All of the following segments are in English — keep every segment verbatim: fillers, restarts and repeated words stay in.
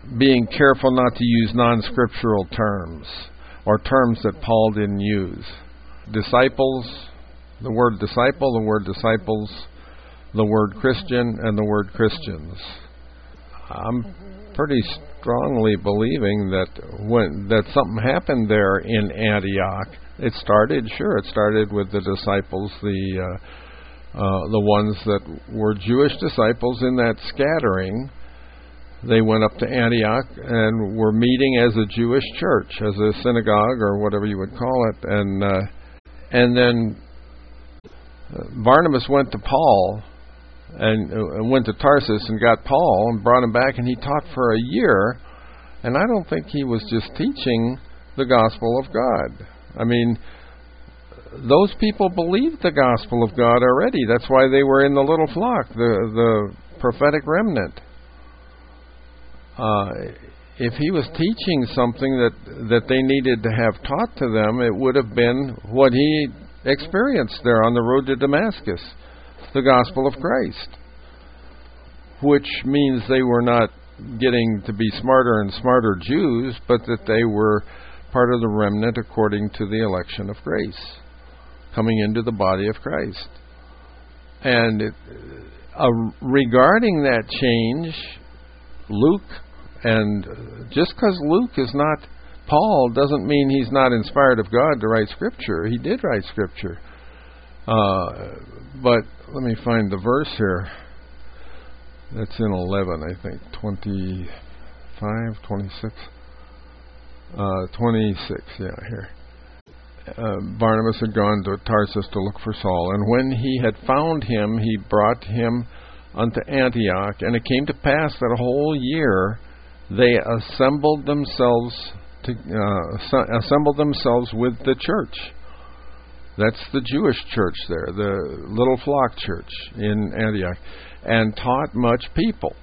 being careful not to use non-scriptural terms or terms that Paul didn't use. Disciples, the word disciple, the word disciples, the word Christian, and the word Christians. I'm pretty strongly believing that when that something happened there in Antioch. It started, sure, it started with the disciples, the uh, uh, the ones that were Jewish disciples in that scattering. They went up to Antioch and were meeting as a Jewish church, as a synagogue or whatever you would call it. And uh, and then Barnabas went to Paul and uh, went to Tarsus and got Paul and brought him back, and he taught for a year. And I don't think he was just teaching the gospel of God. I mean, those people believed the gospel of God already. That's why they were in the little flock, the the prophetic remnant. Uh, if he was teaching something that, that they needed to have taught to them, it would have been what he experienced there on the road to Damascus, the gospel of Christ, which means they were not getting to be smarter and smarter Jews, but that they were part of the remnant according to the election of grace, coming into the body of Christ. And it, uh, regarding that change, Luke, and just because Luke is not Paul doesn't mean he's not inspired of God to write Scripture. He did write Scripture. Uh, but let me find the verse here. That's in eleven, I think. twenty-five, twenty-six. Uh, twenty-six, yeah, here. Uh, Barnabas had gone to Tarsus to look for Saul, and when he had found him, he brought him unto Antioch. And it came to pass that a whole year they assembled themselves to, uh, assembled themselves with the church. That's the Jewish church there, the little flock church in Antioch, and taught much people.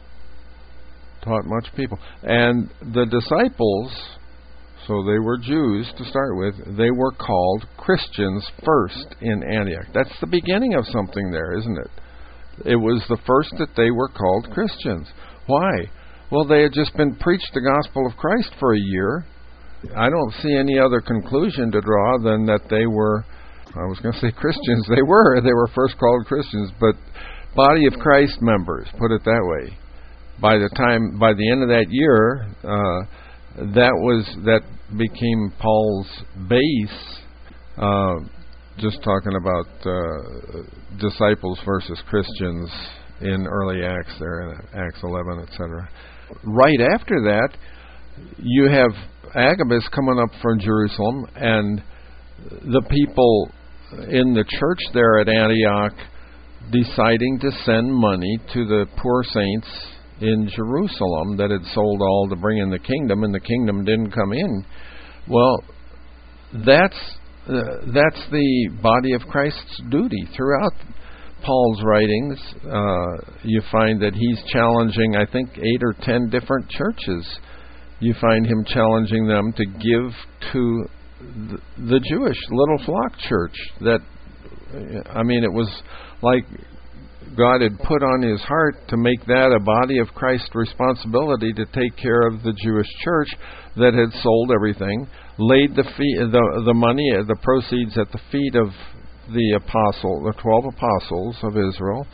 Taught much people. And the disciples, so they were Jews to start with, they were called Christians first in Antioch. That's the beginning of something there, isn't it? It was the first that they were called Christians. Why? Well, they had just been preached the gospel of Christ for a year. I don't see any other conclusion to draw than that they were, I was going to say Christians, they were, they were first called Christians, but body of Christ members, put it that way. By the time, by the end of that year, uh, that was, that became Paul's base, uh, just talking about uh, disciples versus Christians in early Acts there, in Acts eleven, et cetera. Right after that, you have Agabus coming up from Jerusalem, and the people in the church there at Antioch deciding to send money to the poor saints in Jerusalem that had sold all to bring in the kingdom, and the kingdom didn't come in. Well, that's uh, that's the body of Christ's duty. Throughout Paul's writings, uh, you find that he's challenging, I think, eight or ten different churches. You find him challenging them to give to the, the Jewish little flock church. That, I mean, it was like God had put on his heart to make that a body of Christ responsibility to take care of the Jewish church that had sold everything, laid the fee, the the money, the proceeds at the feet of the apostle, the twelve apostles of Israel,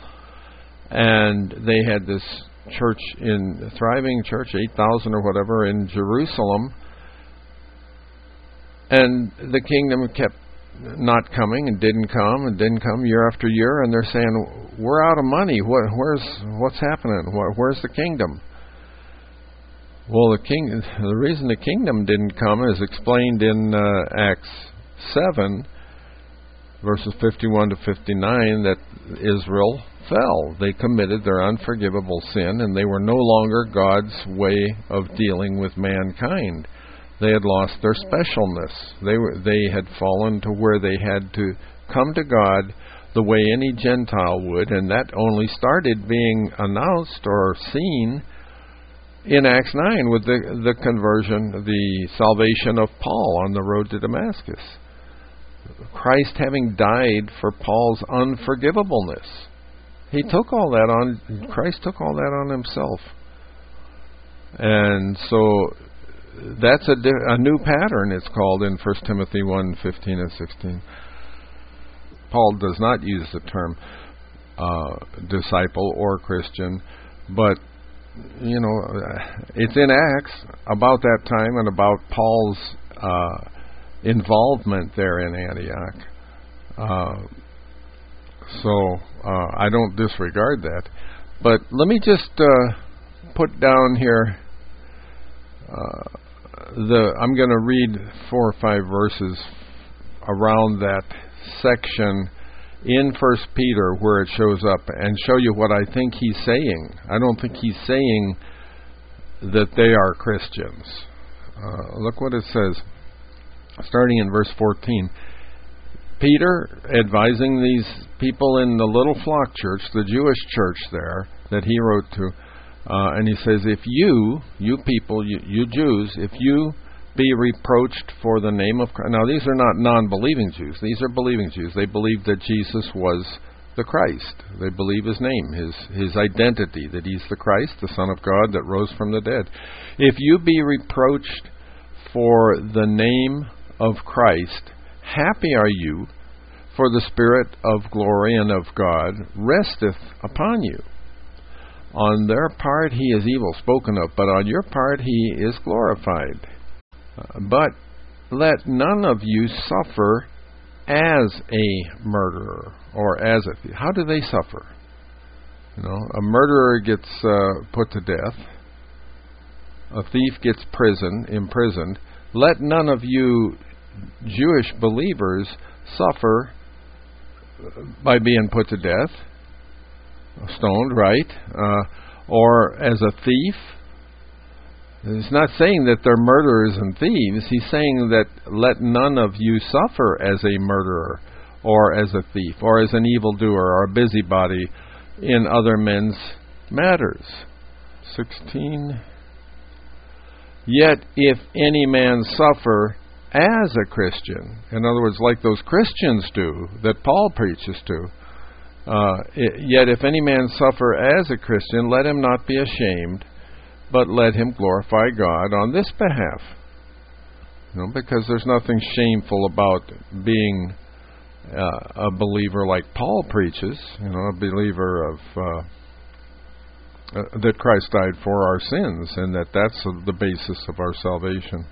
and they had this church in thriving church, eight thousand or whatever in Jerusalem, and the kingdom kept not coming and didn't come and didn't come year after year, and they're saying, we're out of money. What, where's what's happening? What, where's the kingdom? Well, the king. The reason the kingdom didn't come is explained in uh, Acts seven, verses fifty-one to fifty-nine, that Israel fell. They committed their unforgivable sin, and they were no longer God's way of dealing with mankind. They had lost their specialness. They were, they had fallen to where they had to come to God the way any Gentile would, and that only started being announced or seen in Acts nine with the, the conversion, the salvation of Paul on the road to Damascus. Christ having died for Paul's unforgivableness. He took all that on, Christ took all that on himself. And so that's a, di- a new pattern, it's called in First Timothy one, fifteen and sixteen. Paul does not use the term uh, disciple or Christian, but, you know, it's in Acts about that time and about Paul's uh, involvement there in Antioch. Uh, so uh, I don't disregard that. But let me just uh, put down here, uh, the I'm going to read four or five verses around that section in First Peter where it shows up and show you what I think he's saying. I don't think he's saying that they are Christians. Uh, look what it says, starting in verse fourteen. Peter advising these people in the little flock church, the Jewish church there, that he wrote to, uh, and he says, if you, you people, you, you Jews, if you be reproached for the name of Christ. Now, these are not non-believing Jews. These are believing Jews. They believe that Jesus was the Christ. They believe his name, his his identity, that he's the Christ, the Son of God that rose from the dead. If you be reproached for the name of Christ, happy are you, for the Spirit of glory and of God resteth upon you. On their part he is evil spoken of, but on your part he is glorified. Uh, but let none of you suffer as a murderer or as a thief. How do they suffer? You know, a murderer gets uh, put to death. A thief gets prison, imprisoned. Let none of you Jewish believers suffer by being put to death, stoned, right? Uh, or as a thief. He's not saying that they're murderers and thieves. He's saying that let none of you suffer as a murderer or as a thief or as an evildoer or a busybody in other men's matters. sixteen. Yet if any man suffer as a Christian, in other words, like those Christians do that Paul preaches to, uh, it, yet if any man suffer as a Christian, let him not be ashamed, but let him glorify God on this behalf. You know, because there's nothing shameful about being uh, a believer like Paul preaches, you know, a believer of uh, uh, that Christ died for our sins, and that that's uh, the basis of our salvation.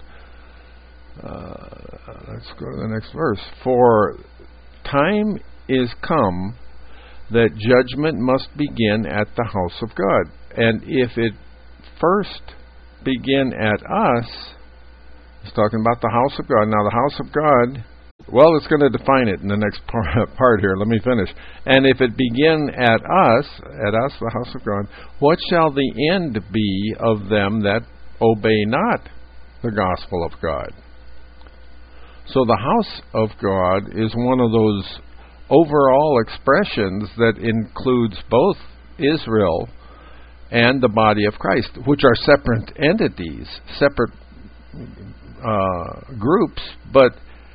Uh, let's go to the next verse. For time is come that judgment must begin at the house of God. And if it first begin at us, he's talking about the house of God. Now the house of God, well, it's going to define it in the next part here. Let me finish. And if it begin at us, at us, the house of God, what shall the end be of them that obey not the gospel of God? So the house of God is one of those overall expressions that includes both Israel and the body of Christ, which are separate entities, separate uh, groups. But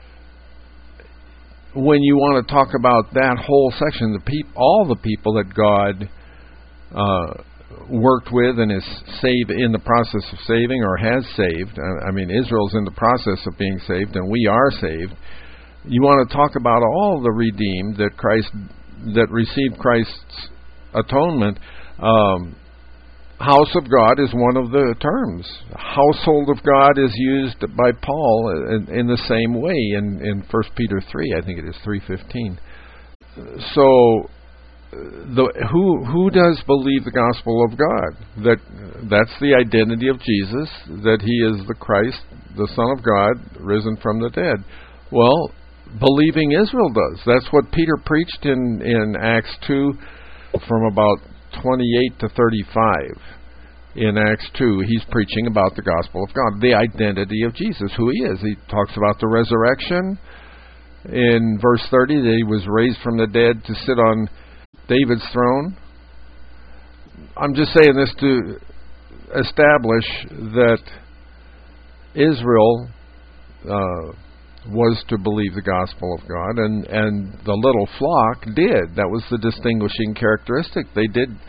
when you want to talk about that whole section, the peop- all the people that God uh, worked with and is saved in the process of saving or has saved. I mean, Israel's in the process of being saved, and we are saved. You want to talk about all the redeemed that Christ that received Christ's atonement. Um, house of God is one of the terms. Household of God is used by Paul in, in the same way in in First Peter three. I think it is three fifteen. So. The, who who does believe the gospel of God? That that's the identity of Jesus, that he is the Christ, the Son of God, risen from the dead. Well, believing Israel does. That's what Peter preached in, in Acts two from about twenty-eight to thirty-five. In Acts two, he's preaching about the gospel of God, the identity of Jesus, who he is. He talks about the resurrection. In verse thirty, that he was raised from the dead to sit on David's throne. I'm just saying this to establish that Israel uh, was to believe the gospel of God, and, and the little flock did. That was the distinguishing characteristic. They did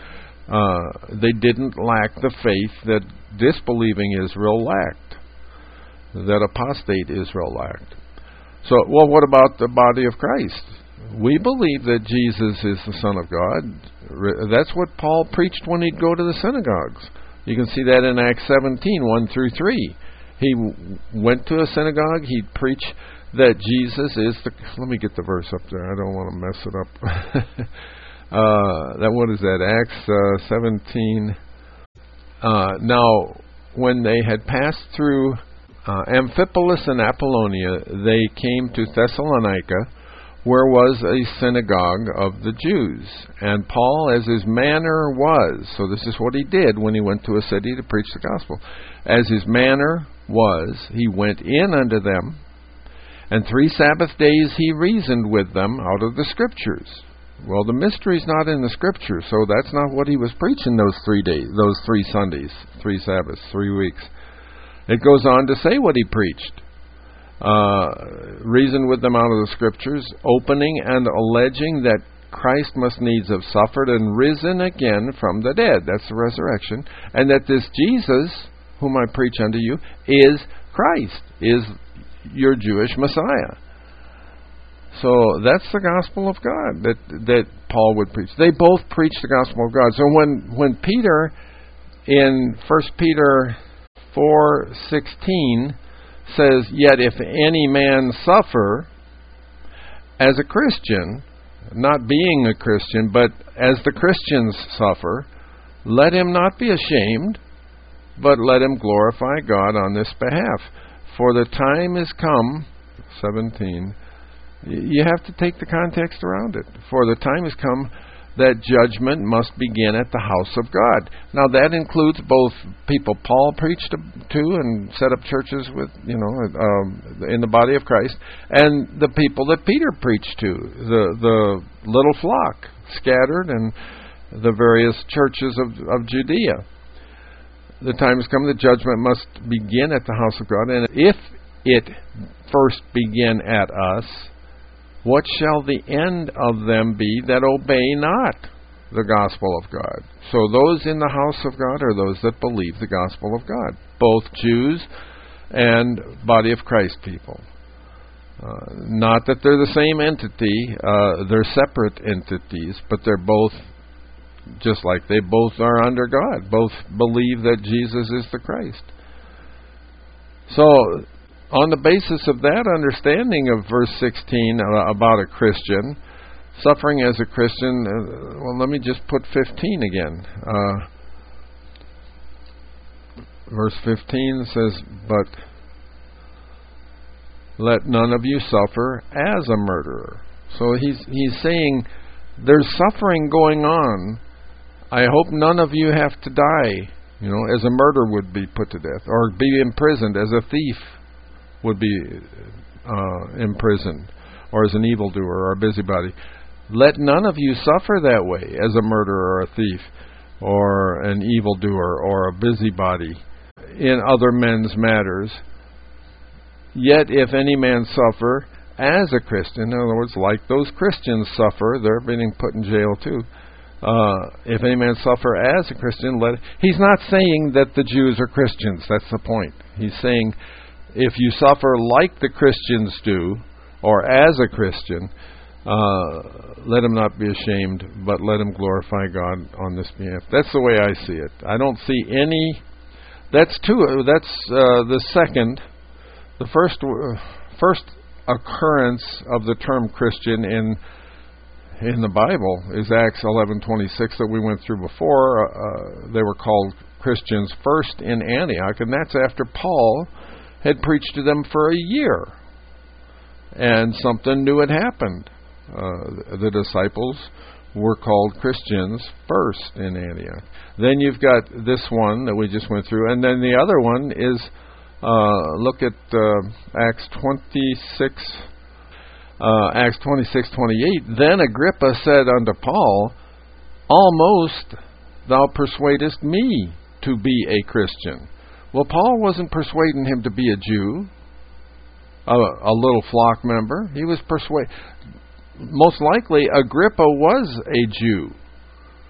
Uh, they didn't lack the faith that disbelieving Israel lacked, that apostate Israel lacked. So, well, what about the body of Christ? We believe that Jesus is the Son of God. That's what Paul preached when he'd go to the synagogues. You can see that in Acts seventeen, one through three. He w- went to a synagogue, he'd preach that Jesus is the... Let me get the verse up there. I don't want to mess it up. uh, that what is that? Acts uh, seventeen. Uh, now, when they had passed through uh, Amphipolis and Apollonia, they came to Thessalonica, where was a synagogue of the Jews. And Paul, as his manner was, so this is what he did when he went to a city to preach the gospel. As his manner was, he went in unto them, and three Sabbath days he reasoned with them out of the Scriptures. Well, the mystery's not in the Scriptures, so that's not what he was preaching those three days, those three Sundays, three Sabbaths, three weeks. It goes on to say what he preached. Uh, reasoned with them out of the Scriptures, opening and alleging that Christ must needs have suffered and risen again from the dead. That's the resurrection. And that this Jesus, whom I preach unto you, is Christ, is your Jewish Messiah. So that's the gospel of God that that Paul would preach. They both preach the gospel of God. So when, when Peter, in First Peter four sixteen, says, yet if any man suffer as a Christian, not being a Christian, but as the Christians suffer, let him not be ashamed, but let him glorify God on this behalf. For the time is come, seventeen, you have to take the context around it. For the time has come that judgment must begin at the house of God. Now that includes both people Paul preached to and set up churches with, you know, um, in the body of Christ, and the people that Peter preached to, the the little flock scattered in the various churches of, of Judea. The time has come that judgment must begin at the house of God, and if it first begin at us, what shall the end of them be that obey not the gospel of God? So those in the house of God are those that believe the gospel of God, both Jews and body of Christ people. Uh, not that they're the same entity, uh, they're separate entities, but they're both, just like they both are under God, both believe that Jesus is the Christ. So, on the basis of that understanding of verse sixteen uh, about a Christian, suffering as a Christian, uh, well, let me just put fifteen again. Uh, verse fifteen says, but let none of you suffer as a murderer. So he's he's saying there's suffering going on. I hope none of you have to die, you know, as a murderer would be put to death, or be imprisoned as a thief would be uh, imprisoned, or as an evildoer or a busybody. Let none of you suffer that way, as a murderer or a thief, or an evildoer or a busybody in other men's matters. Yet if any man suffer as a Christian, in other words, like those Christians suffer, they're being put in jail too. Uh, if any man suffer as a Christian, let he's not saying that the Jews are Christians. That's the point. He's saying, if you suffer like the Christians do, or as a Christian, uh, let him not be ashamed, but let him glorify God on this behalf. That's the way I see it. I don't see any... That's two. That's uh, the second. The first uh, first occurrence of the term Christian in in the Bible is Acts eleven twenty-six that we went through before. Uh, they were called Christians first in Antioch, and that's after Paul had preached to them for a year, and something new had happened. Uh, the disciples were called Christians first in Antioch. Then you've got this one that we just went through, and then the other one is, uh, look at uh, Acts twenty-six, uh, Acts twenty-six twenty-eight. Then Agrippa said unto Paul, almost thou persuadest me to be a Christian. Well, Paul wasn't persuading him to be a Jew, a, a little flock member. He was persuaded. Most likely, Agrippa was a Jew.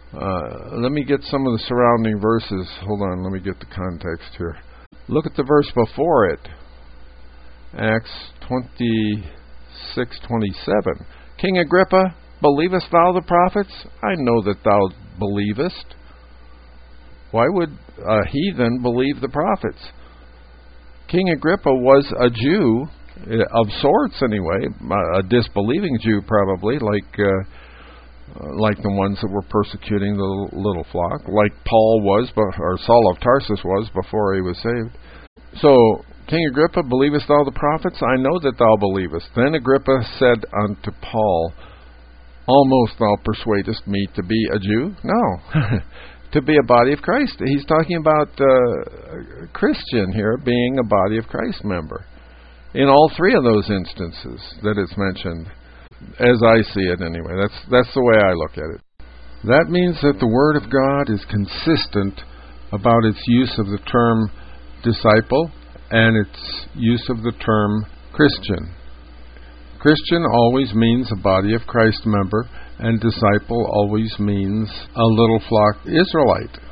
Uh, let me get some of the surrounding verses. Hold on, let me get the context here. Look at the verse before it. Acts twenty-six twenty-seven. King Agrippa, believest thou the prophets? I know that thou believest. Why would a heathen believe the prophets? King Agrippa was a Jew, of sorts anyway, a disbelieving Jew probably, like uh, like the ones that were persecuting the little flock, like Paul was, or Saul of Tarsus was before he was saved. So, King Agrippa, believest thou the prophets? I know that thou believest. Then Agrippa said unto Paul, almost thou persuadest me to be a Jew? No. To be a body of Christ. He's talking about uh, a Christian here being a body of Christ member. In all three of those instances that it's mentioned, as I see it anyway. That's that's the way I look at it. That means that the Word of God is consistent about its use of the term disciple and its use of the term Christian. Christian always means a body of Christ member, and disciple always means a little flock Israelite.